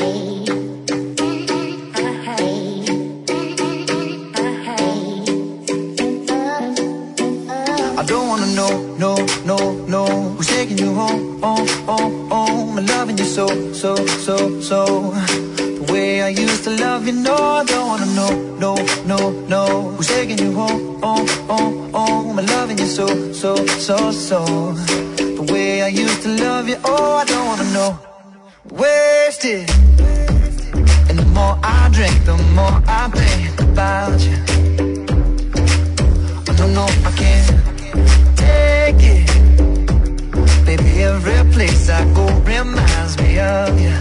I don't wanna know, no, no, no, who's taking you home, oh, oh, oh. I'm loving you so, so, so, so. The way I used to love you, no, I don't wanna know, no, no, no, who's taking you home, oh, oh, oh. I'm loving you so, so, so, so. The way I used to love you, oh, I don't wanna know. Wasted. And the more I drink, the more I think about you. Oh, no, no, I can't take it. Baby, every place I go reminds me of you.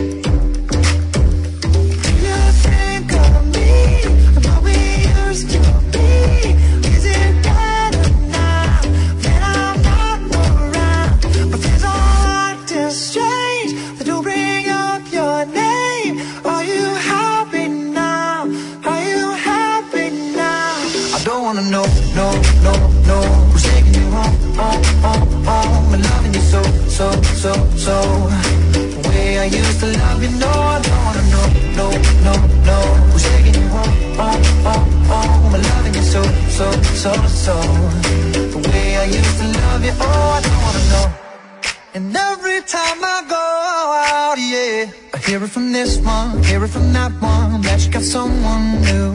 Do you think of me, of how we used to be? Is it better now that I'm not around? But things are acting strange, they do bring up your name. Are you happy now? Are you happy now? I don't wanna know, no, no, no, who's taking you home, oh, oh, oh. I'm loving you so, so, so, so. The way I used to love you, no, I don't wanna know, no, no, no, who's taking you home, oh, oh, oh. I'm loving you so, so, so, so. The way I used to love you, oh, I don't wanna know. And every time I go out, yeah, I hear it from this one, hear it from that one, that you got someone new,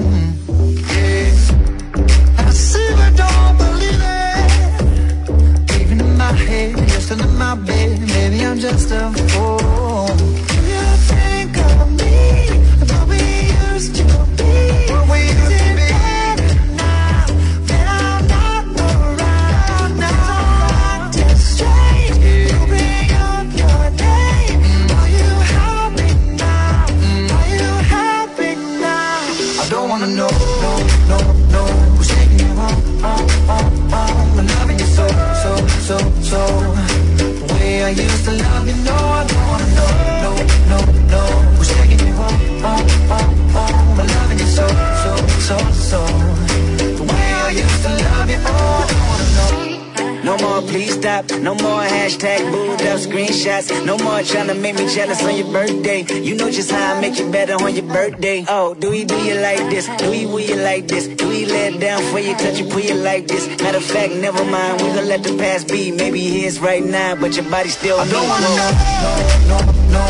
yeah. I see but don't believe it. Even in my head, you're still in my bed, maybe I'm just a fool. Do you think of me, of how we used to be? What we used to be. Now that I'm not around, now I'm acting strange. You bring up your name. Are you happy now? Are you happy now? I don't wanna know, no, no, no, who's taking you home, oh, oh, oh. I'm loving you so, so, so, so. The way I used to love you, no, I don't wanna know, no, no, no, who's taking you home, oh, oh, oh. I'm loving you so, so, so, so. The way I used to love you, oh, I don't wanna know. No more please stop, no more hashtag booed up screenshots. No more trying to make me jealous on your birthday. You know just how I make you better on your birthday. Oh, do you like this? Do you will you like this? Do you let it down for you, touch you, pull you like this? Matter of fact, never mind, we gon' let the past be. Maybe he is right now, but your body still I don't wanna know, no, no, no,